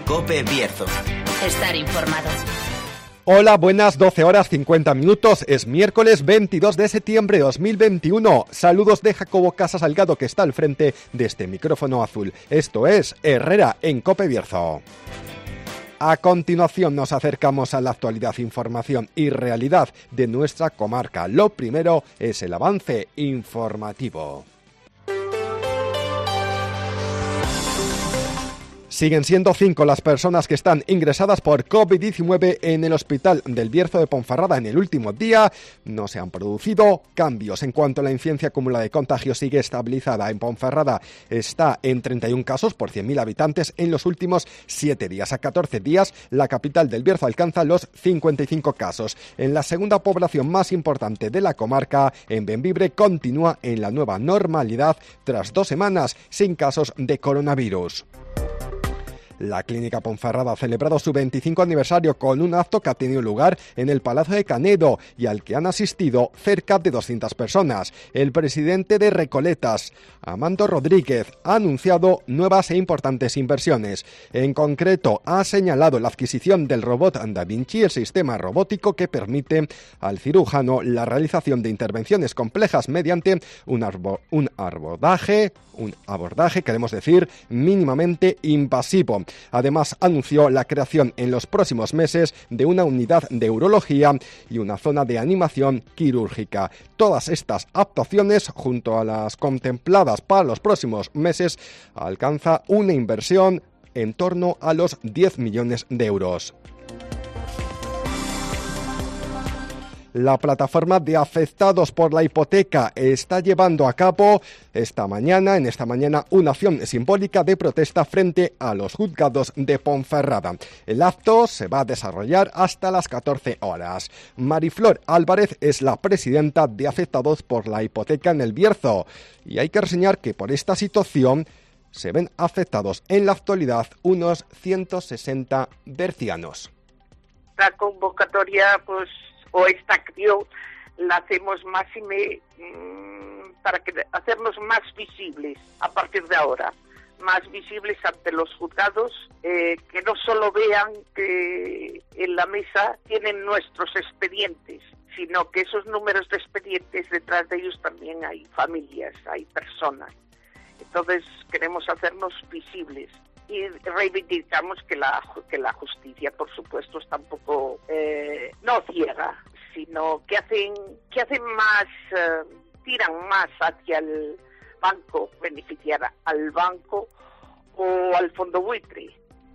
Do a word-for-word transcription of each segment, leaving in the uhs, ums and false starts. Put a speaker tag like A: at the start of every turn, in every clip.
A: COPE Bierzo.
B: Estar informado.
C: Hola, buenas, doce horas cincuenta minutos, es miércoles veintidós de septiembre de dos mil veintiuno. Saludos de Jacobo Casa Salgado, que está al frente de este micrófono azul. Esto es Herrera en COPE Bierzo. A continuación nos acercamos a la actualidad, información y realidad de nuestra comarca. Lo primero es el avance informativo. Siguen siendo cinco las personas que están ingresadas por COVID diecinueve en el Hospital del Bierzo de Ponferrada en el último día. No se han producido cambios. En cuanto a la incidencia acumulada de contagio, sigue estabilizada. En Ponferrada está en treinta y un casos por cien mil habitantes en los últimos siete días. A catorce días, la capital del Bierzo alcanza los cincuenta y cinco casos. En la segunda población más importante de la comarca, en Bembibre, continúa en la nueva normalidad tras dos semanas sin casos de coronavirus. La Clínica Ponferrada ha celebrado su veinticinco aniversario con un acto que ha tenido lugar en el Palacio de Canedo y al que han asistido cerca de doscientas personas. El presidente de Recoletas, Amando Rodríguez, ha anunciado nuevas e importantes inversiones. En concreto, ha señalado la adquisición del robot Da Vinci, el sistema robótico que permite al cirujano la realización de intervenciones complejas mediante un, arbo, un abordaje, un abordaje, queremos decir, mínimamente invasivo. Además, anunció la creación en los próximos meses de una unidad de urología y una zona de animación quirúrgica. Todas estas actuaciones, junto a las contempladas para los próximos meses, alcanza una inversión en torno a los diez millones de euros. La plataforma de afectados por la hipoteca está llevando a cabo esta mañana, en esta mañana, una acción simbólica de protesta frente a los juzgados de Ponferrada. El acto se va a desarrollar hasta las catorce horas. Mariflor Álvarez es la presidenta de afectados por la hipoteca en el Bierzo y hay que reseñar que por esta situación se ven afectados en la actualidad unos ciento sesenta bercianos.
D: La convocatoria, pues, o esta acción la hacemos más y me, mmm, para que hacernos más visibles a partir de ahora, más visibles ante los juzgados, eh, que no solo vean que en la mesa tienen nuestros expedientes, sino que esos números de expedientes, detrás de ellos también hay familias, hay personas. Entonces queremos hacernos visibles. Y reivindicamos que la que la justicia, por supuesto, está un poco eh, no ciega, sino que hacen que hacen más, eh, tiran más hacia el banco, beneficiar al banco o al fondo buitre.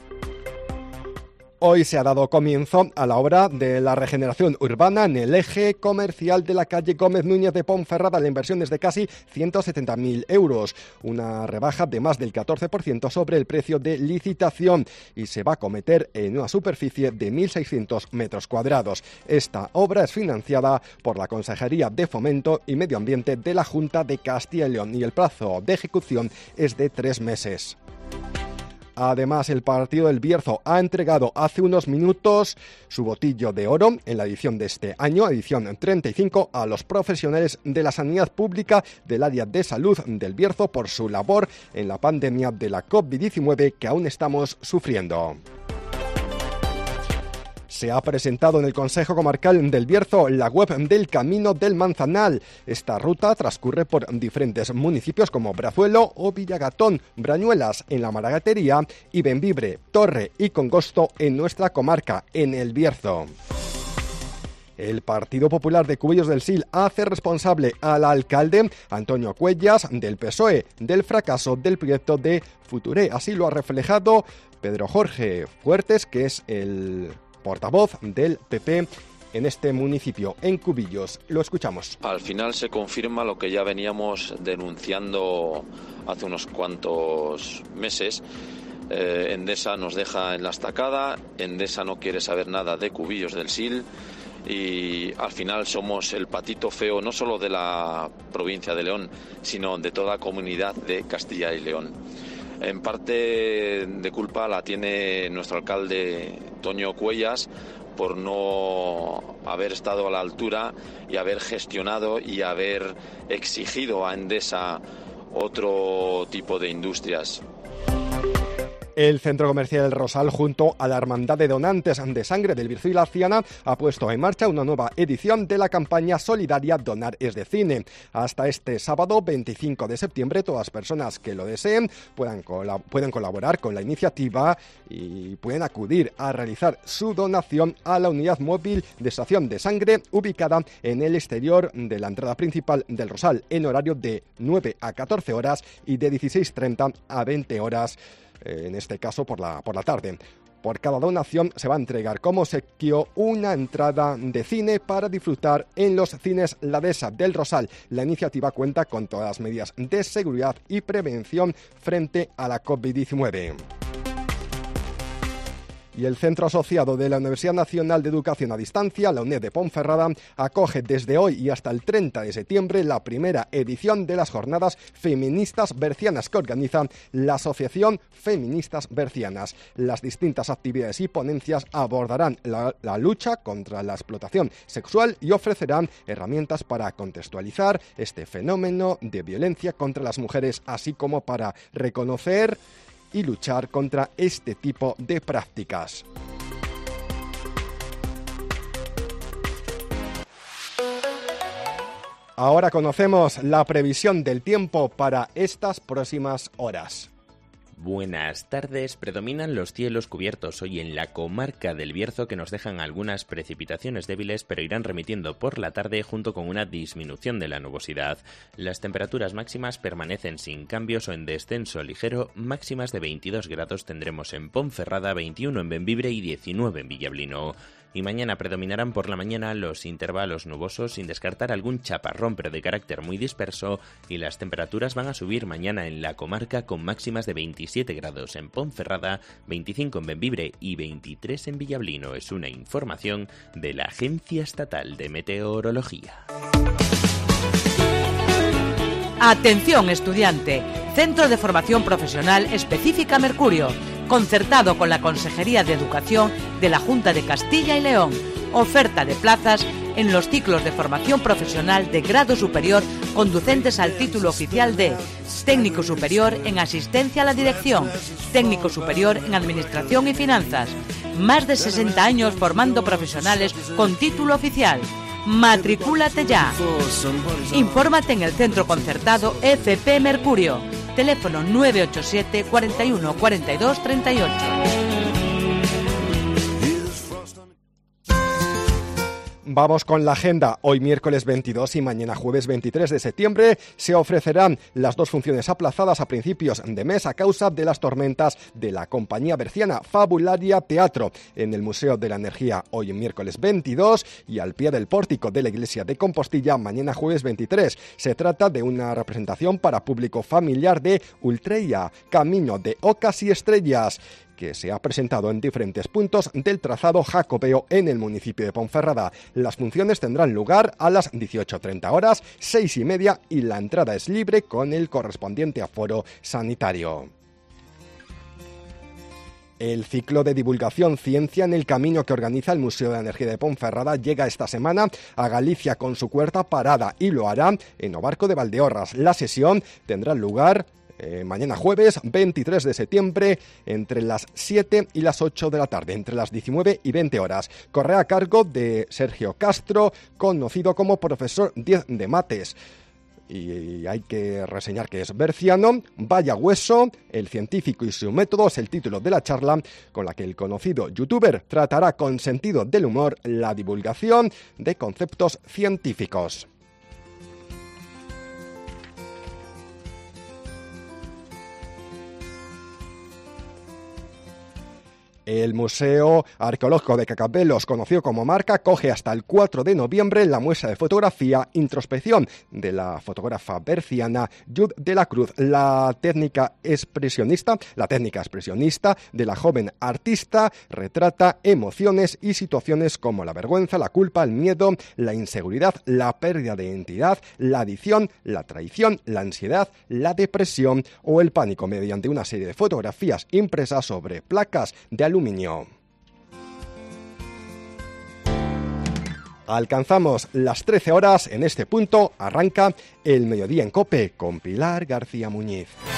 C: Hoy se ha dado comienzo a la obra de la regeneración urbana en el eje comercial de la calle Gómez Núñez de Ponferrada. La inversión es de casi ciento setenta mil euros, una rebaja de más del catorce por ciento sobre el precio de licitación y se va a acometer en una superficie de mil seiscientos metros cuadrados. Esta obra es financiada por la Consejería de Fomento y Medio Ambiente de la Junta de Castilla y León y el plazo de ejecución es de tres meses. Además, el partido del Bierzo ha entregado hace unos minutos su botillo de oro en la edición de este año, edición treinta y cinco, a los profesionales de la sanidad pública del área de salud del Bierzo por su labor en la pandemia de la COVID diecinueve que aún estamos sufriendo. Se ha presentado en el Consejo Comarcal del Bierzo la web del Camino del Manzanal. Esta ruta transcurre por diferentes municipios como Brazuelo o Villagatón, Brañuelas en la Maragatería y Bembibre, Torre y Congosto en nuestra comarca, en el Bierzo. El Partido Popular de Cubillos del Sil hace responsable al alcalde Antonio Cuellas del P S O E del fracaso del proyecto de Futuré. Así lo ha reflejado Pedro Jorge Fuertes, que es el portavoz del P P en este municipio, en Cubillos. Lo escuchamos.
E: Al final se confirma lo que ya veníamos denunciando hace unos cuantos meses. Eh, Endesa nos deja en la estacada, Endesa no quiere saber nada de Cubillos del Sil y al final somos el patito feo no solo de la provincia de León, sino de toda la comunidad de Castilla y León. En parte de culpa la tiene nuestro alcalde Toño Cuellas por no haber estado a la altura y haber gestionado y haber exigido a Endesa otro tipo de industrias.
C: El Centro Comercial El Rosal, junto a la Hermandad de Donantes de Sangre del Bierzo y la Ciana, ha puesto en marcha una nueva edición de la campaña solidaria Donar es de Cine. Hasta este sábado veinticinco de septiembre, todas las personas que lo deseen puedan, colab- pueden colaborar con la iniciativa y pueden acudir a realizar su donación a la unidad móvil de estación de sangre ubicada en el exterior de la entrada principal del Rosal, en horario de nueve a catorce horas y de dieciséis treinta a veinte horas. En este caso por la, por la tarde. Por cada donación se va a entregar como obsequio una entrada de cine para disfrutar en los cines La Dehesa del Rosal. La iniciativa cuenta con todas las medidas de seguridad y prevención frente a la covid diecinueve. Y el Centro Asociado de la Universidad Nacional de Educación a Distancia, la UNED de Ponferrada, acoge desde hoy y hasta el treinta de septiembre la primera edición de las Jornadas Feministas Bercianas que organiza la Asociación Feministas Bercianas. Las distintas actividades y ponencias abordarán la, la lucha contra la explotación sexual y ofrecerán herramientas para contextualizar este fenómeno de violencia contra las mujeres, así como para reconocer y luchar contra este tipo de prácticas. Ahora conocemos la previsión del tiempo para estas próximas horas.
A: Buenas tardes. Predominan los cielos cubiertos hoy en la comarca del Bierzo, que nos dejan algunas precipitaciones débiles, pero irán remitiendo por la tarde junto con una disminución de la nubosidad. Las temperaturas máximas permanecen sin cambios o en descenso ligero. Máximas de veintidós grados tendremos en Ponferrada, veintiuno en Bembibre y diecinueve en Villablino. Y mañana predominarán por la mañana los intervalos nubosos, sin descartar algún chaparrón, pero de carácter muy disperso, y las temperaturas van a subir mañana en la comarca con máximas de veintisiete grados en Ponferrada, veinticinco en Bembibre y veintitrés en Villablino. Es una información de la Agencia Estatal de Meteorología.
B: Atención estudiante, Centro de Formación Profesional Específica Mercurio, concertado con la Consejería de Educación de la Junta de Castilla y León. Oferta de plazas en los ciclos de formación profesional de grado superior conducentes al título oficial de Técnico Superior en Asistencia a la Dirección, Técnico Superior en Administración y Finanzas. Más de sesenta años formando profesionales con título oficial. Matricúlate ya. Infórmate en el Centro Concertado F P Mercurio. Teléfono nueve ocho siete, cuarenta y uno, cuarenta y dos, treinta y ocho.
C: Vamos con la agenda. Hoy miércoles veintidós y mañana jueves veintitrés de septiembre se ofrecerán las dos funciones aplazadas a principios de mes a causa de las tormentas de la compañía berciana Fabularia Teatro en el Museo de la Energía hoy miércoles veintidós y al pie del pórtico de la Iglesia de Compostilla mañana jueves veintitrés. Se trata de una representación para público familiar de Ultreia, Camino de Ocas y Estrellas, que se ha presentado en diferentes puntos del trazado jacobeo en el municipio de Ponferrada. Las funciones tendrán lugar a las dieciocho treinta horas, seis y media, y la entrada es libre con el correspondiente aforo sanitario. El ciclo de divulgación Ciencia en el Camino que organiza el Museo de la Energía de Ponferrada llega esta semana a Galicia con su cuarta parada y lo hará en Obarco de Valdeorras. La sesión tendrá lugar Eh, mañana jueves veintitrés de septiembre entre las siete y las ocho de la tarde, entre las diecinueve y veinte horas. Corre a cargo de Sergio Castro, conocido como profesor diez de mates. Y hay que reseñar que es berciano. Vaya hueso, el científico y su método es el título de la charla, con la que el conocido youtuber tratará con sentido del humor la divulgación de conceptos científicos. El Museo Arqueológico de Cacabelos, conocido como Marca, coge hasta el cuatro de noviembre la muestra de fotografía Introspección de la fotógrafa berciana Yud de la Cruz. La técnica expresionista, la técnica expresionista de la joven artista retrata emociones y situaciones como la vergüenza, la culpa, el miedo, la inseguridad, la pérdida de identidad, la adicción, la traición, la ansiedad, la depresión o el pánico mediante una serie de fotografías impresas sobre placas de aluminio. Alcanzamos las trece horas. En este punto arranca el Mediodía en COPE con Pilar García Muñiz.